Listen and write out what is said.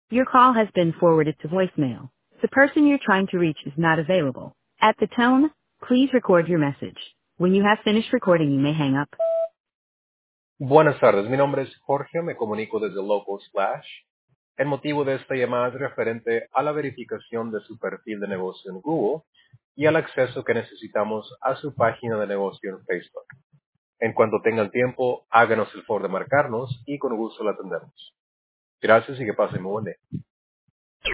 Your call has been forwarded to voicemail. The person you're trying to reach is not available. At the tone, please record your message. When you have finished recording, you may hang up. Buenas tardes, mi nombre es Jorge, me comunico desde Local Splash. El motivo de esta llamada es referente a la verificación de su perfil de negocio en Google y al acceso que necesitamos a su página de negocio en Facebook. En cuanto tengan tiempo, háganos el favor de marcarnos y con gusto la atendemos. Gracias y que pasen muy buen día.